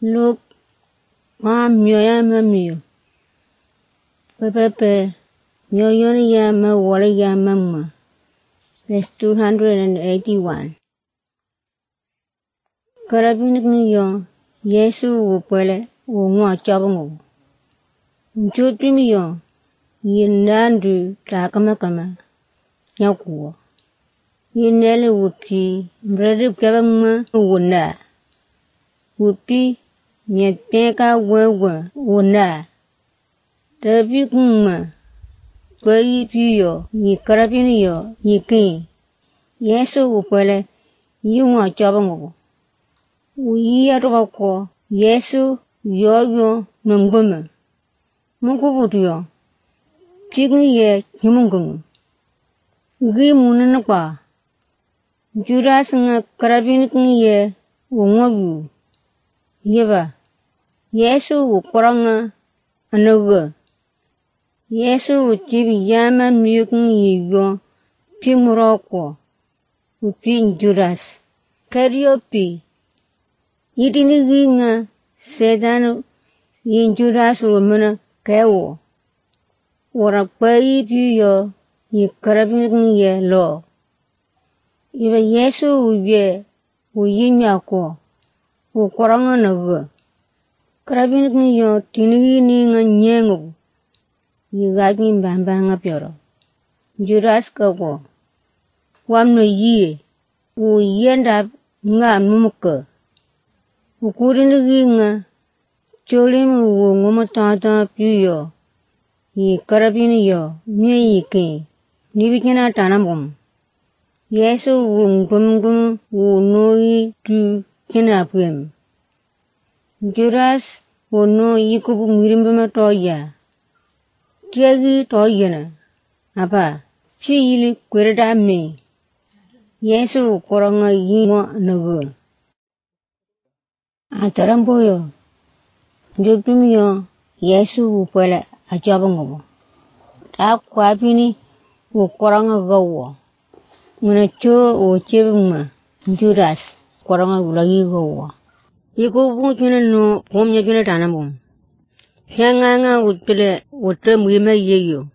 Look, myoya myo. Pepe, myoya wala mamma. Verse 281. Karabinik niyo, Yesu upwele, unwa chabungu. Mchuti miyo, yindandu takama, nyakuwa. Yinele wupi, mredi pkabama wuna. Wupi, mietpeka wewe, wuna. Tabi kuma, kwa yipiyo, yikarabiniyo, yiki. Yesu upwele, yunwa chabungu. Uyiya kwa Yesu yoyo nunguma. Mukubutuyo. Chigni ye nyumungungu. Ugi munana kwa. Judas nga karabinik ye ungobu. Yeba. Yesu ukoranga anaga. Yesu uchibi yama miyuking yiyo. Pimuro kwa. Upin Judas. Karyopi. Yidinigi nga sedanu yin Judas umana kawo. Wara kwayi piyo yi karabinik ye lo. Iba Yesu uye uyinya kwa. Ukoranga naga. Karabinik yo tinigi ni nga nyengu. Yigajni mbamba nga pyoro. Judas kawo. Wamno yie. Uyenda nga mumuka. Ukurinigi nga cholimu ngoma tata piyo. Yi karabini yo nye yiki. Nibikina tanambum. Yesu ngum unoi tu kina pwem. Judas uno yikubu mirimbama toya. Tiagi toyana. Apa chiyili kwerda me. Yesu koranga yinwa nagu. Ataramboyo. Jotumiyo Yesu upwele achabango. Ta kwapini ukoranga gawo. Ngana cho uchebuma Judas koranga ulagi gawo. Yikubu chuna no pomnya chuna tanambum. Hanganga utpele utre mwima yeyo.